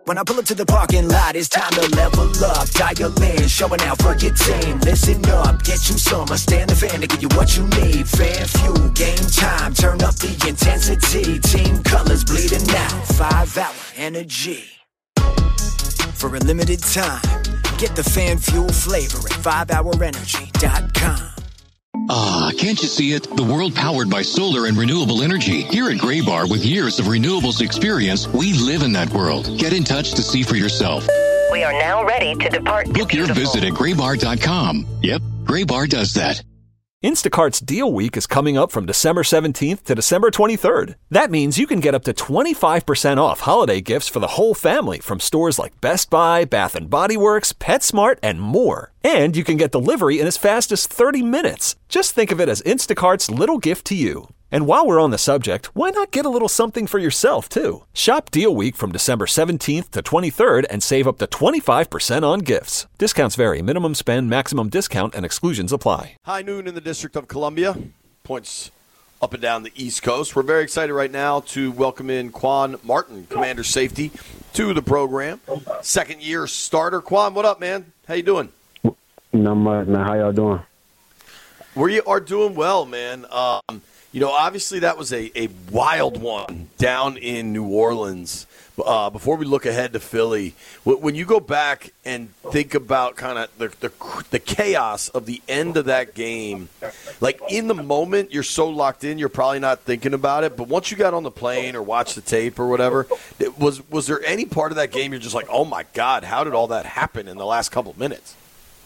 When I pull up to the parking lot, it's time to level up. Dial in, showing out for your team. Listen up, get you some. Stand the fan to give you what you need. Fan fuel, game time, turn up the intensity. Team colors bleeding out, 5-hour energy. For a limited time, get the fan fuel flavor at 5hourenergy.com. Ah, can't you see it? The world powered by solar and renewable energy. Here at Graybar, with years of renewables experience, we live in that world. Get in touch to see for yourself. We are now ready to depart. Book your visit at graybar.com. Yep, Graybar does that. Instacart's Deal Week is coming up from December 17th to December 23rd. That means you can get up to 25% off holiday gifts for the whole family from stores like Best Buy, Bath & Body Works, PetSmart, and more. And you can get delivery in as fast as 30 minutes. Just think of it as Instacart's little gift to you. And while we're on the subject, why not get a little something for yourself, too? Shop Deal Week from December 17th to 23rd and save up to 25% on gifts. Discounts vary. Minimum spend, maximum discount, and exclusions apply. High noon in the District of Columbia. Points up and down the East Coast. We're very excited right now to welcome in Quan Martin, Commander Safety, to the program. Second-year starter. Quan, what up, man? How you doing? Not much, man. How y'all doing? We are doing well, man. Obviously that was a wild one down in New Orleans. Before we look ahead to Philly, when you go back and think about kind of the chaos of the end of that game, like in the moment you're so locked in, you're probably not thinking about it. But once you got on the plane or watched the tape or whatever, was there any part of that game you're just like, oh my God, how did all that happen in the last couple of minutes?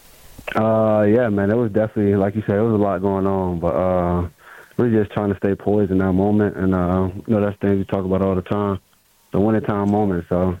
Yeah, man, it was definitely, like you said, it was a lot going on, but we're just trying to stay poised in that moment, and that's things we talk about all the time, the winning time moment. So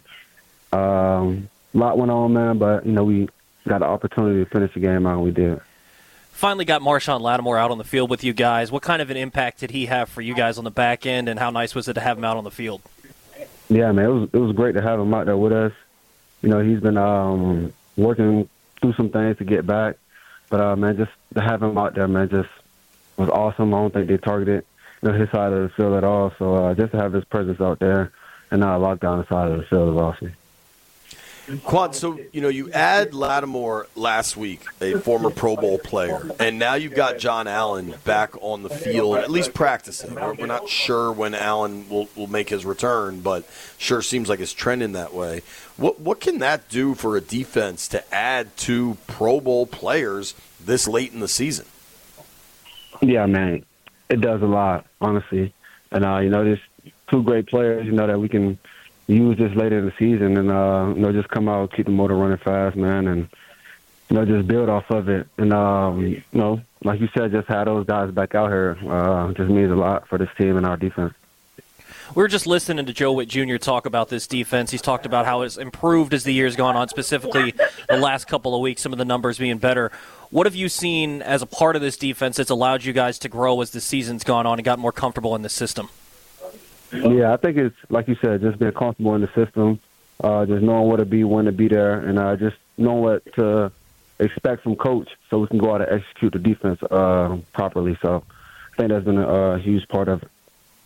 a lot went on, man, but we got the opportunity to finish the game out, and we did. Finally got Marshon Lattimore out on the field with you guys. What kind of an impact did he have for you guys on the back end, and how nice was it to have him out on the field? Yeah, man, it was great to have him out there with us. He's been working through some things to get back, but man, just to have him out there, man, just was awesome. I don't think they targeted his side of the field at all. So just to have his presence out there and not lock down the side of the field was awesome. Quan, so you add Lattimore last week, a former Pro Bowl player, and now you've got John Allen back on the field, at least practicing. We're not sure when Allen will make his return, but sure seems like it's trending that way. What can that do for a defense to add two Pro Bowl players this late in the season? Yeah, man, it does a lot, honestly. And, there's two great players, that we can use this later in the season and, just come out, keep the motor running fast, man, and, just build off of it. And, like you said, just have those guys back out here just means a lot for this team and our defense. We were just listening to Joe Witt Jr. talk about this defense. He's talked about how it's improved as the year's gone on, specifically the last couple of weeks, some of the numbers being better. What have you seen as a part of this defense that's allowed you guys to grow as the season's gone on and got more comfortable in the system? Yeah, I think it's, like you said, just being comfortable in the system, just knowing what to be, when to be there, and just knowing what to expect from coach so we can go out and execute the defense properly. So I think that's been a huge part of it.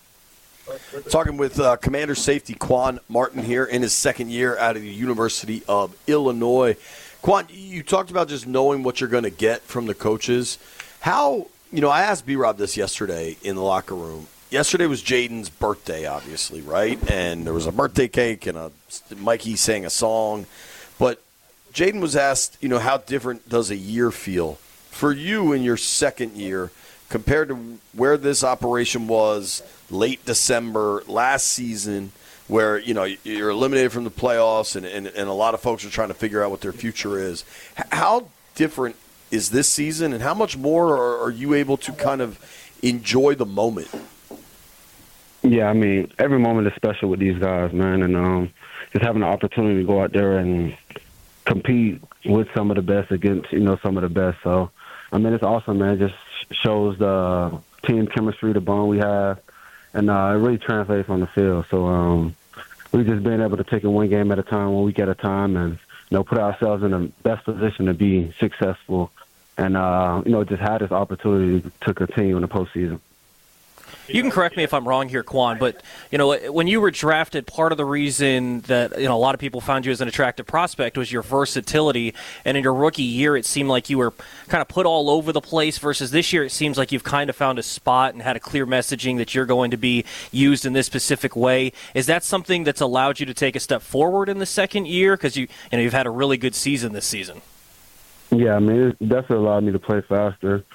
Talking with Commander Safety Quan Martin here in his second year out of the University of Illinois. Quan, you talked about just knowing what you're going to get from the coaches. How, I asked B-Rob this yesterday in the locker room. Yesterday was Jaden's birthday, obviously, right? And there was a birthday cake and Mikey sang a song. But Jaden was asked, how different does a year feel for you in your second year compared to where this operation was late December last season, where you're eliminated from the playoffs and a lot of folks are trying to figure out what their future is. How different is this season, and how much more are you able to kind of enjoy the moment? Yeah, I mean, every moment is special with these guys, man, and just having the opportunity to go out there and compete with some of the best against, some of the best. So, I mean, it's awesome, man. It just shows the team chemistry, the bond we have, and it really translates on the field. So we've just been able to take it one game at a time, 1 week at a time, and put ourselves in the best position to be successful, and just have this opportunity to continue in the postseason. You can correct me if I'm wrong here, Quan, but when you were drafted, part of the reason that a lot of people found you as an attractive prospect was your versatility. And in your rookie year, it seemed like you were kind of put all over the place. Versus this year, it seems like you've kind of found a spot and had a clear messaging that you're going to be used in this specific way. Is that something that's allowed you to take a step forward in the second year? Because you've had a really good season this season. Yeah, I mean, it definitely allowed me to play faster.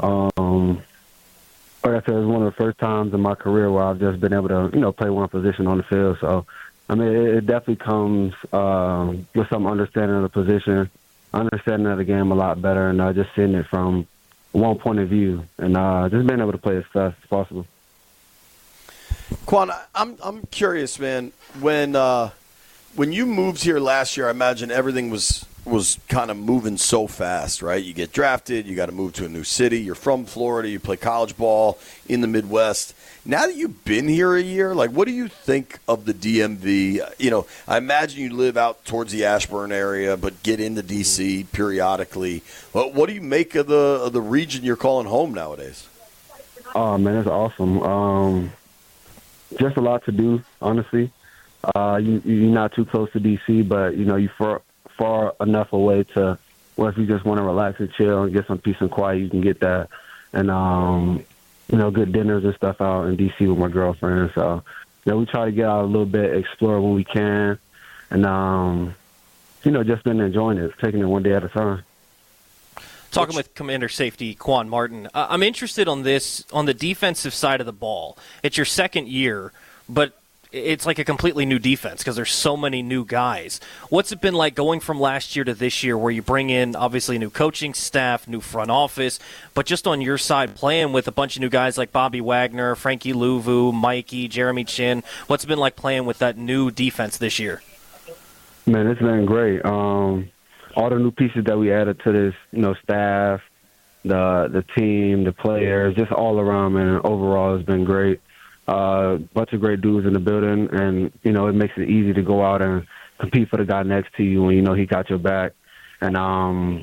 Like I said, it was one of the first times in my career where I've just been able to, play one position on the field. So, I mean, it definitely comes with some understanding of the position, understanding of the game a lot better, and just seeing it from one point of view, and just being able to play as fast as possible. Quan, I'm curious, man. When you moved here last year, I imagine everything was kind of moving so fast, right? You get drafted, you got to move to a new city. You're from Florida, you play college ball in the Midwest. Now that you've been here a year, what do you think of the DMV? I imagine you live out towards the Ashburn area, but get into D.C. periodically. What do you make of the region you're calling home nowadays? Oh, man, it's awesome. Just a lot to do, honestly. You're not too close to D.C., but, you're far enough away to where if you just want to relax and chill and get some peace and quiet, you can get that. And, good dinners and stuff out in D.C. with my girlfriend. So, we try to get out a little bit, explore when we can. And, just been enjoying it, taking it one day at a time. Talking with Commander Safety Quan Martin, I'm interested on the defensive side of the ball. It's your second year, but it's like a completely new defense because there's so many new guys. What's it been like going from last year to this year where you bring in, obviously, a new coaching staff, new front office, but just on your side playing with a bunch of new guys like Bobby Wagner, Frankie Louvu, Mikey, Jeremy Chin? What's it been like playing with that new defense this year? Man, it's been great. All the new pieces that we added to this, staff, the team, the players, just all around, man, overall it's been great. Bunch of great dudes in the building, and, it makes it easy to go out and compete for the guy next to you when he got your back. And,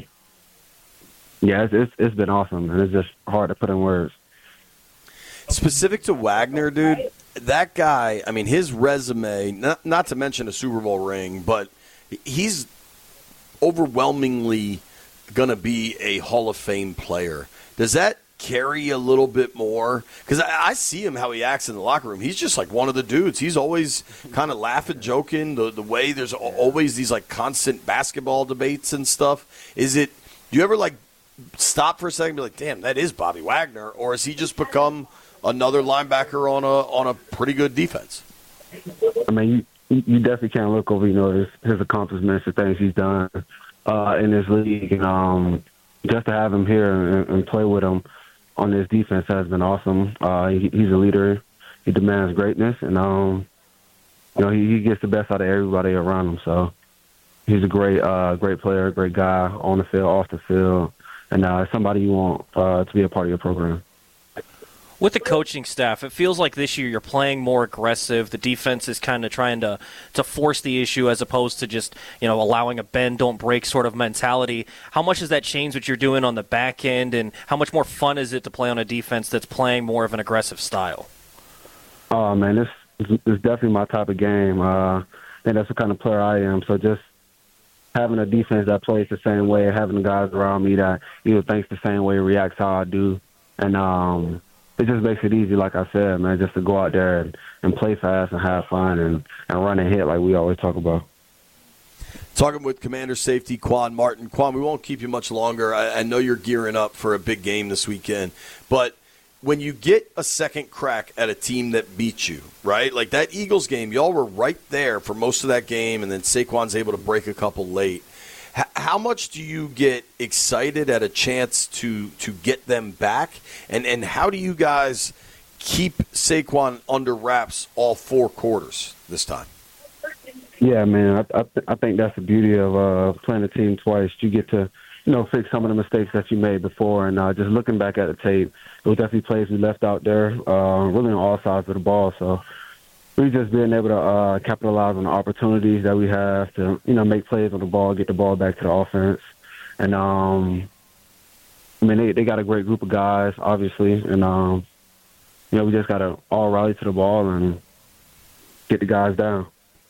it's been awesome, and it's just hard to put in words. Specific to Wagner, dude, that guy, I mean, his resume, not to mention a Super Bowl ring, but he's overwhelmingly going to be a Hall of Fame player. Does that carry a little bit more? Because I see him, how he acts in the locker room. He's just like one of the dudes. He's always kind of laughing, joking, the way there's always these constant basketball debates and stuff. Do you ever stop for a second and be like, damn, that is Bobby Wagner? Or has he just become another linebacker on a pretty good defense? I mean, you definitely can't look over, his accomplishments, the things he's done in this league. And just to have him here and play with him on this defense has been awesome. He's a leader. He demands greatness, and he gets the best out of everybody around him. So he's a great player, great guy on the field, off the field, and somebody you want to be a part of your program. With the coaching staff, it feels like this year you're playing more aggressive. The defense is kind of trying to force the issue as opposed to just, allowing a bend, don't break sort of mentality. How much has that changed what you're doing on the back end, and how much more fun is it to play on a defense that's playing more of an aggressive style? Oh, man, it's definitely my type of game. And that's the kind of player I am. So just having a defense that plays the same way, having the guys around me that thinks the same way, reacts how I do, and it just makes it easy, like I said, man, just to go out there and play fast and have fun and run and hit like we always talk about. Talking with Commander Safety Quan Martin. Quan, we won't keep you much longer. I know you're gearing up for a big game this weekend, but when you get a second crack at a team that beats you, right? Like that Eagles game, y'all were right there for most of that game, and then Saquon's able to break a couple late. How much do you get excited at a chance to get them back? And how do you guys keep Saquon under wraps all four quarters this time? Yeah, man, I think that's the beauty of playing a team twice. You get to, fix some of the mistakes that you made before. And just looking back at the tape, it was definitely plays we left out there, really on all sides of the ball. So we just being able to capitalize on the opportunities that we have to, make plays on the ball, get the ball back to the offense. And, I mean, they got a great group of guys, obviously. And, we just got to all rally to the ball and get the guys down.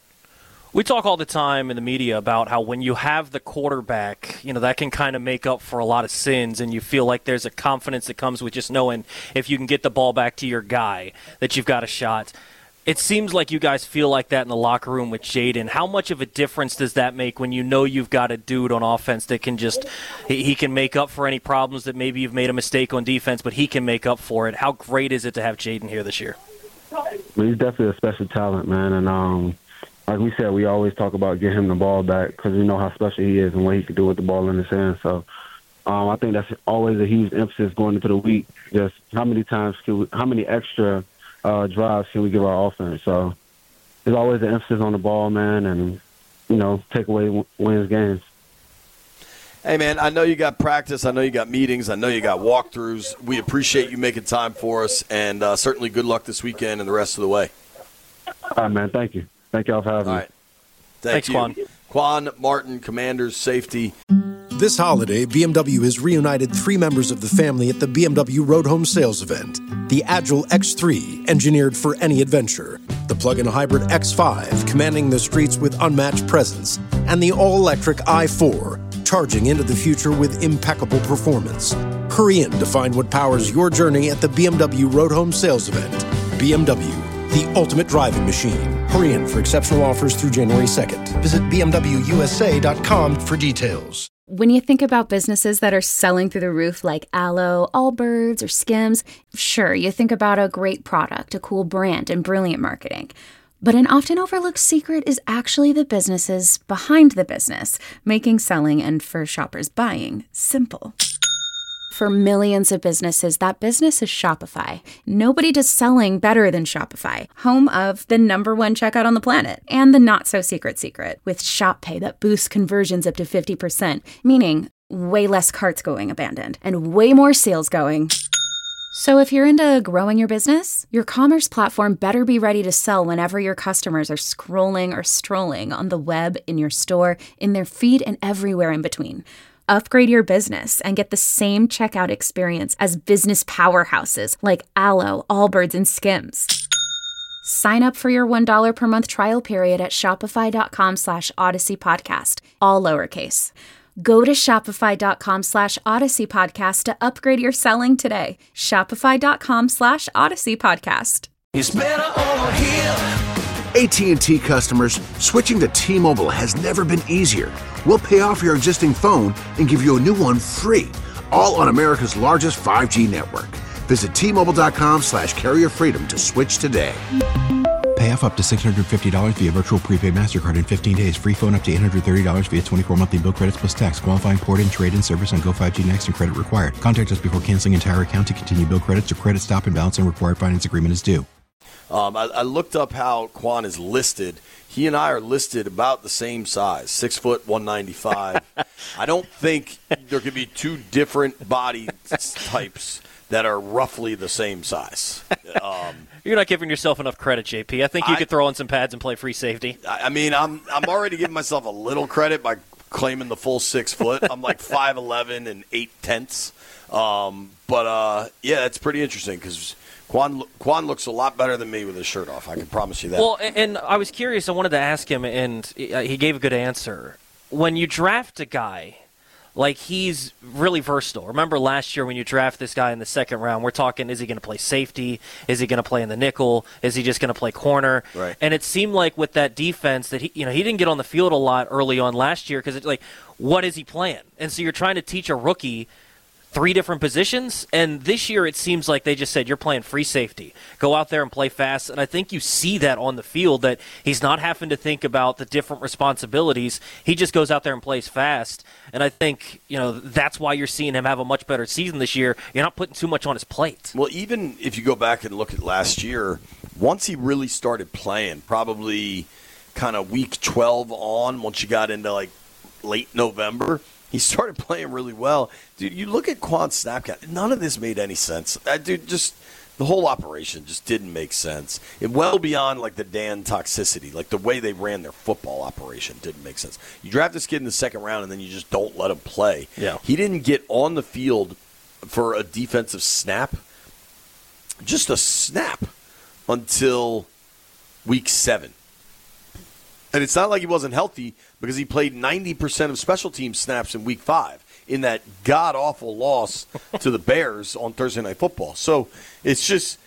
We talk all the time in the media about how when you have the quarterback, that can kind of make up for a lot of sins, and you feel like there's a confidence that comes with just knowing if you can get the ball back to your guy that you've got a shot. It seems like you guys feel like that in the locker room with Jayden. How much of a difference does that make when you know you've got a dude on offense that can he can make up for any problems that maybe you've made a mistake on defense, but he can make up for it? How great is it to have Jayden here this year? He's definitely a special talent, man, and like we said, we always talk about getting him the ball back because we know how special he is and what he can do with the ball in his hand. So I think that's always a huge emphasis going into the week. Just how many extra drives can we give our offense? So there's always an emphasis on the ball, man, and take away wins games. Hey, man, I know you got practice. I know you got meetings. I know you got walkthroughs. We appreciate you making time for us, and certainly good luck this weekend and the rest of the way. All right, man. Thank you. Thank y'all for having me. All right. Thanks, Quan. Quan Martin, Commanders Safety. This holiday, BMW has reunited 3 members of the family at the BMW Road Home Sales Event. The Agile X3, engineered for any adventure. The plug-in hybrid X5, commanding the streets with unmatched presence. And the all-electric i4, charging into the future with impeccable performance. Hurry in to find what powers your journey at the BMW Road Home Sales Event. BMW, the ultimate driving machine. Hurry in for exceptional offers through January 2nd. Visit BMWUSA.com for details. When you think about businesses that are selling through the roof like Aloe, Allbirds, or Skims, sure, you think about a great product, a cool brand, and brilliant marketing. But an often overlooked secret is actually the businesses behind the business, making selling and for shoppers buying simple. For millions of businesses, that business is Shopify. Nobody does selling better than Shopify, home of the #1 checkout on the planet, and the not-so-secret secret, with Shop Pay that boosts conversions up to 50%, meaning way less carts going abandoned, and way more sales going. So if you're into growing your business, your commerce platform better be ready to sell whenever your customers are scrolling or strolling on the web, in your store, in their feed, and everywhere in between. Upgrade your business and get the same checkout experience as business powerhouses like Aloe, Allbirds, and Skims. Sign up for your $1 per month trial period at shopify.com/Odyssey Podcast, all lowercase. Go to shopify.com/Odyssey Podcast to upgrade your selling today. Shopify.com/Odyssey Podcast. It's better over here. AT&T customers, switching to T-Mobile has never been easier. We'll pay off your existing phone and give you a new one free, all on America's largest 5G network. Visit T-Mobile.com/carrier freedom to switch today. Pay off up to $650 via virtual prepaid MasterCard in 15 days. Free phone up to $830 via 24 monthly bill credits plus tax. Qualifying port and trade-in service on Go 5G Next and credit required. Contact us before canceling entire account to continue bill credits or credit stop and balance and required finance agreement is due. I looked up how Quan is listed. He and I are listed about the same size, 6 foot, 195. I don't think there could be 2 different body types that are roughly the same size. You're not giving yourself enough credit, JP. I think you could throw on some pads and play free safety. I mean, I'm already giving myself a little credit by claiming the full 6 foot. I'm like 5'11" and 8/10. Yeah, it's pretty interesting because Quan looks a lot better than me with his shirt off. I can promise you that. Well, and I was curious. I wanted to ask him, and he gave a good answer. When you draft a guy, like he's really versatile. Remember last year when you draft this guy in the second round, we're talking, is he going to play safety? Is he going to play in the nickel? Is he just going to play corner? Right. And it seemed like with that defense that he didn't get on the field a lot early on last year because it's like, what is he playing? And so you're trying to teach a rookie 3 different positions, and this year it seems like they just said, you're playing free safety. Go out there and play fast, and I think you see that on the field, that he's not having to think about the different responsibilities. He just goes out there and plays fast, and I think that's why you're seeing him have a much better season this year. You're not putting too much on his plate. Well, even if you go back and look at last year, once he really started playing, probably kind of week 12 on, once you got into like late November, he started playing really well. Dude, you look at Quan's snap count. None of this made any sense. Dude, just the whole operation just didn't make sense. It well beyond like the Dan toxicity, like the way they ran their football operation didn't make sense. You draft this kid in the second round and then you just don't let him play. Yeah. He didn't get on the field for a defensive snap just a snap until week 7. And it's not like he wasn't healthy because he played 90% of special team snaps in week 5 in that god-awful loss to the Bears on Thursday Night Football. So it's just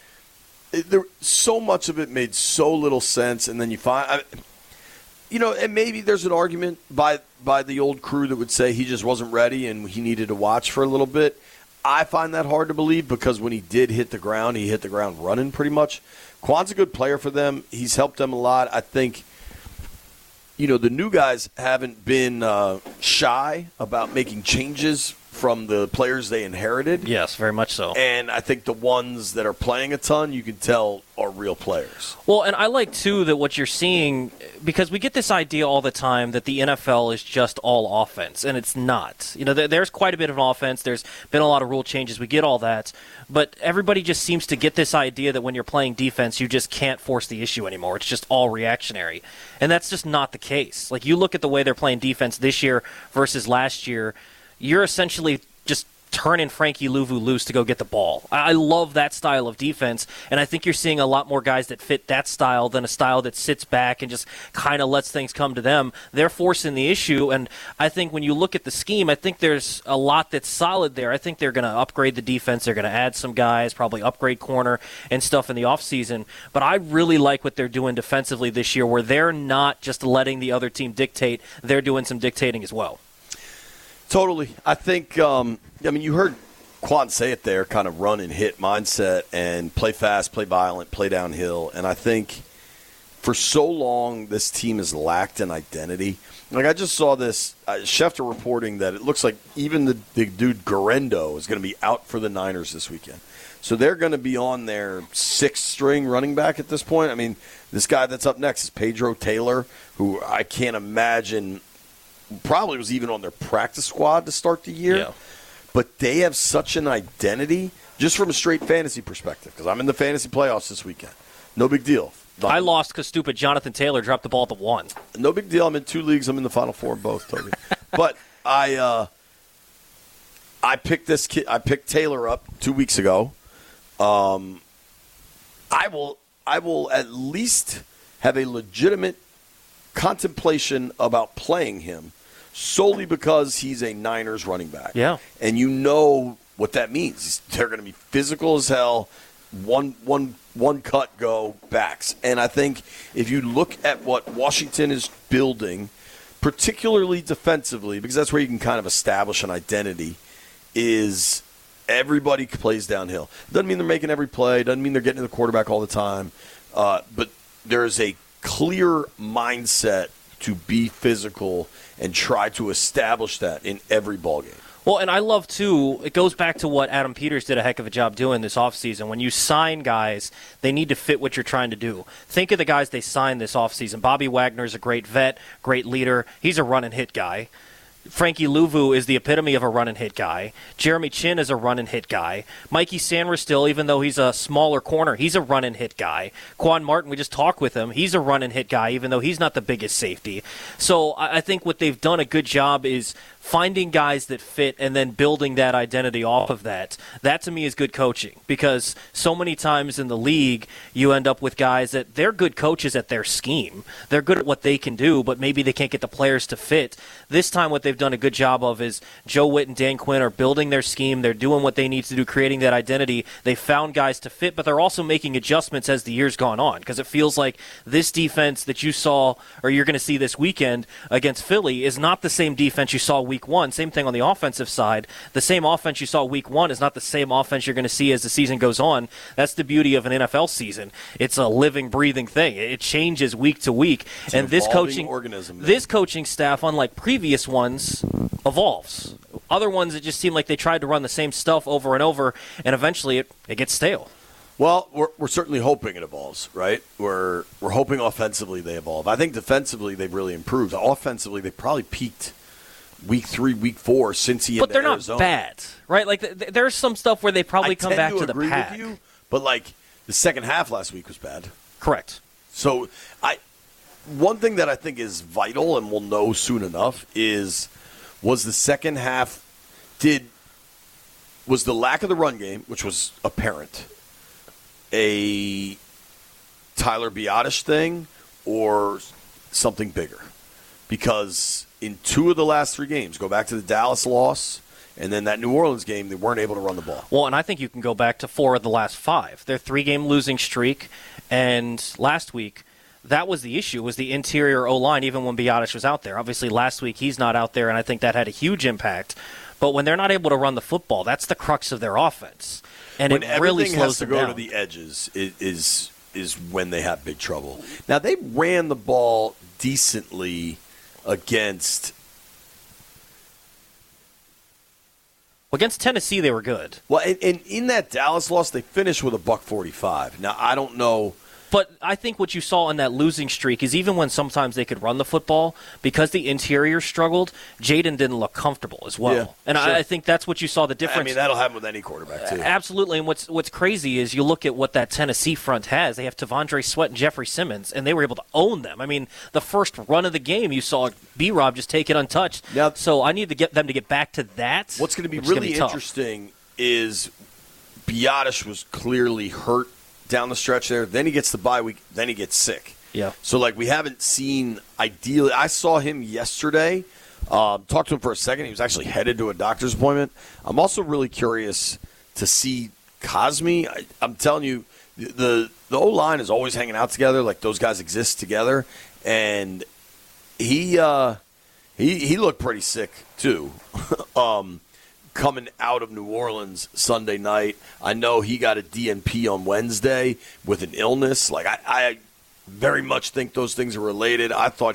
so much of it made so little sense. And then you find, and maybe there's an argument by the old crew that would say he just wasn't ready and he needed to watch for a little bit. I find that hard to believe because when he did hit the ground, he hit the ground running pretty much. Quan's a good player for them. He's helped them a lot. I think, the new guys haven't been shy about making changes from the players they inherited. Yes, very much so. And I think the ones that are playing a ton, you can tell are real players. Well, and I like, too, that what you're seeing, because we get this idea all the time that the NFL is just all offense, and it's not. There's quite a bit of an offense. There's been a lot of rule changes. We get all that. But everybody just seems to get this idea that when you're playing defense, you just can't force the issue anymore. It's just all reactionary. And that's just not the case. Like, you look at the way they're playing defense this year versus last year, you're essentially just turning Frankie Louvu loose to go get the ball. I love that style of defense, and I think you're seeing a lot more guys that fit that style than a style that sits back and just kind of lets things come to them. They're forcing the issue, and I think when you look at the scheme, I think there's a lot that's solid there. I think they're going to upgrade the defense. They're going to add some guys, probably upgrade corner and stuff in the offseason. But I really like what they're doing defensively this year, where they're not just letting the other team dictate. They're doing some dictating as well. Totally. I think, you heard Quan say it there, kind of run and hit mindset and play fast, play violent, play downhill. And I think for so long this team has lacked an identity. Like, I just saw this, Schefter reporting that it looks like even the dude Guerrero is going to be out for the Niners this weekend. So they're going to be on their 6th-string running back at this point. I mean, this guy that's up next is Pedro Taylor, who I can't imagine probably was even on their practice squad to start the year. Yeah. But they have such an identity just from a straight fantasy perspective, because I'm in the fantasy playoffs this weekend. No big deal. I lost because stupid Jonathan Taylor dropped the ball at the 1. No big deal. I'm in 2 leagues. I'm in the Final Four in both, Toby. But I picked this kid. I picked Taylor up 2 weeks ago. I will at least have a legitimate contemplation about playing him solely because he's a Niners running back. Yeah. And you know what that means. They're going to be physical as hell, one cut go backs. And I think if you look at what Washington is building, particularly defensively, because that's where you can kind of establish an identity, is everybody plays downhill. Doesn't mean they're making every play. Doesn't mean they're getting to the quarterback all the time. But there's a clear mindset to be physical and try to establish that in every ballgame. Well, and I love, too, it goes back to what Adam Peters did a heck of a job doing this offseason. When you sign guys, they need to fit what you're trying to do. Think of the guys they signed this offseason. Bobby Wagner's a great vet, great leader. He's a run-and-hit guy. Frankie Louvu is the epitome of a run-and-hit guy. Jeremy Chin is a run-and-hit guy. Mikey Sanderstill, even though he's a smaller corner, he's a run-and-hit guy. Quan Martin, we just talked with him. He's a run-and-hit guy, even though he's not the biggest safety. So I think what they've done a good job is finding guys that fit and then building that identity off of that. That, to me, is good coaching, because so many times in the league you end up with guys that they're good coaches at their scheme. They're good at what they can do, but maybe they can't get the players to fit. This time what they've done a good job of is Joe Witt and Dan Quinn are building their scheme. They're doing what they need to do, creating that identity. They found guys to fit, but they're also making adjustments as the year's gone on, because it feels like this defense that you saw or you're going to see this weekend against Philly is not the same defense you saw week 1. Same thing on the offensive side. The same offense you saw week 1 is not the same offense you're going to see as the season goes on. That's the beauty of an NFL season. It's a living, breathing thing. It changes week to week. It's and this coaching organism, this coaching staff, unlike previous ones, evolves. Other ones, it just seemed like they tried to run the same stuff over and over, and eventually it gets stale. Well, we're certainly hoping it evolves, right? We're hoping offensively they evolve. I think defensively they've really improved. Offensively, they probably peaked week 3, week 4, Cincy, but they're not Arizona. bad, right? Like there's some stuff where they probably come back to the pack. With you, but like the second half last week was bad. Correct. So one thing that I think is vital, and we'll know soon enough, was the second half was the lack of the run game, which was apparent. a Tyler Biadasz thing or something bigger? Because in 2 of the last 3 games, go back to the Dallas loss and then that New Orleans game, they weren't able to run the ball. Well, and I think you can go back to 4 of the last 5. Their 3-game losing streak, and last week, that was the issue, was the interior O-line, even when Biadasz was out there. Obviously, last week he's not out there, and I think that had a huge impact. But when they're not able to run the football, that's the crux of their offense. And when it really slows them down. When everything has to go to the edges is when they have big trouble. Now, they ran the ball decently against Tennessee, they were good. Well, and in that Dallas loss, they finished with a $145. Now, I don't know. But I think what you saw in that losing streak is even when sometimes they could run the football, because the interior struggled, Jaden didn't look comfortable as well. Yeah, and sure. I think that's what you saw the difference. I mean, that'll happen with any quarterback, too. Absolutely. And what's crazy is you look at what that Tennessee front has. They have Tavondre Sweat and Jeffrey Simmons, and they were able to own them. I mean, the first run of the game, you saw B-Rob just take it untouched. Now, so I need to get them to get back to that. What's going to be really interesting is Biadasz was clearly hurt down the stretch there. Then he gets the bye week. Then he gets sick. Yeah. So, we haven't seen ideally. I saw him yesterday. Talked to him for a second. He was actually headed to a doctor's appointment. I'm also really curious to see Cosme. I'm telling you, the O-line is always hanging out together. Those guys exist together. And he looked pretty sick, too. Coming out of New Orleans Sunday night. I know he got a DNP on Wednesday with an illness. I very much think those things are related. I thought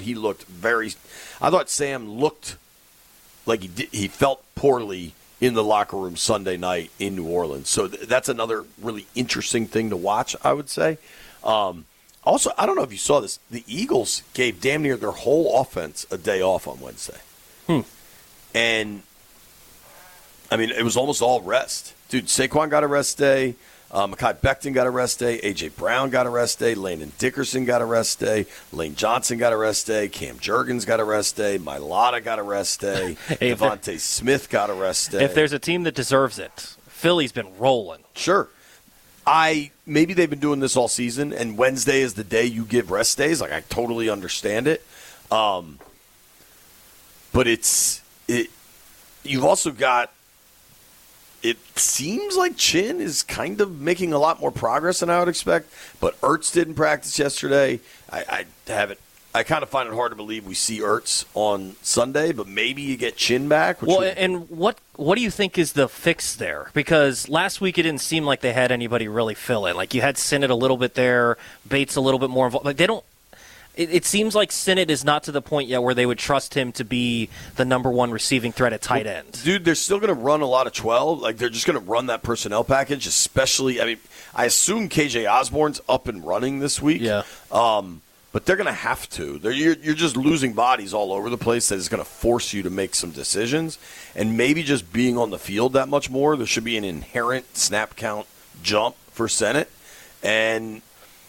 Sam looked like he felt poorly in the locker room Sunday night in New Orleans. So that's another really interesting thing to watch, I would say. Also, I don't know if you saw this. The Eagles gave damn near their whole offense a day off on Wednesday. And I mean, it was almost all rest. Dude, Saquon got a rest day. Mekhi Becton got a rest day. A.J. Brown got a rest day. Landon Dickerson got a rest day. Lane Johnson got a rest day. Cam Jurgens got a rest day. Mailata got a rest day. Devontae Smith got a rest day. If there's a team that deserves it, Philly's been rolling. Sure. Maybe they've been doing this all season, and Wednesday is the day you give rest days. I totally understand it. But you've also got, it seems like Chin is kind of making a lot more progress than I would expect, but Ertz didn't practice yesterday. I kind of find it hard to believe we see Ertz on Sunday, but maybe you get Chin back. And what do you think is the fix there? Because last week it didn't seem like they had anybody really fill in. You had Sinnott a little bit there, Bates a little bit more involved. They don't. It seems like Sinnott is not to the point yet where they would trust him to be the number one receiving threat at tight end. Dude, they're still going to run a lot of 12. They're just going to run that personnel package, especially, I assume KJ Osborne's up and running this week. Yeah. But they're going to have to. You're just losing bodies all over the place that is going to force you to make some decisions. And maybe just being on the field that much more, there should be an inherent snap count jump for Sinnott. And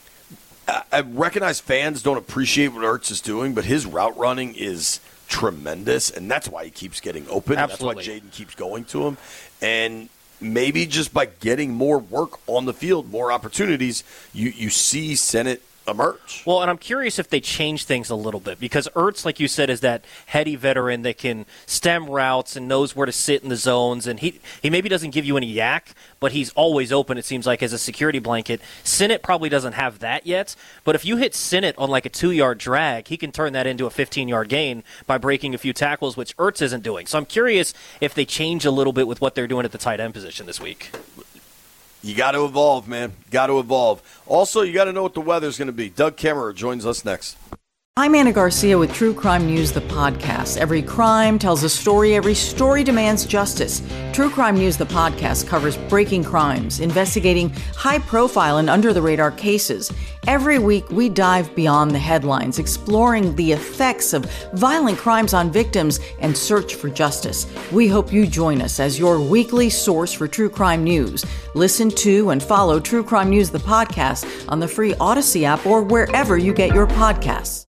I recognize fans don't appreciate what Ertz is doing, but his route running is tremendous, and that's why he keeps getting open. Absolutely. That's why Jaden keeps going to him. And maybe just by getting more work on the field, more opportunities, you see Sinnott emerge. Well, and I'm curious if they change things a little bit, because Ertz, like you said, is that heady veteran that can stem routes and knows where to sit in the zones, and he maybe doesn't give you any yak, but he's always open, it seems like, as a security blanket. Sinnott probably doesn't have that yet, but if you hit Sinnott on a 2-yard drag, he can turn that into a 15-yard gain by breaking a few tackles, which Ertz isn't doing. So I'm curious if they change a little bit with what they're doing at the tight end position this week. You got to evolve, man. Got to evolve. Also, you got to know what the weather's going to be. Doug Kemmerer joins us next. I'm Anna Garcia with True Crime News, the podcast. Every crime tells a story. Every story demands justice. True Crime News, the podcast, covers breaking crimes, investigating high-profile and under-the-radar cases. Every week, we dive beyond the headlines, exploring the effects of violent crimes on victims and search for justice. We hope you join us as your weekly source for true crime news. Listen to and follow True Crime News, the podcast, on the free Odyssey app or wherever you get your podcasts.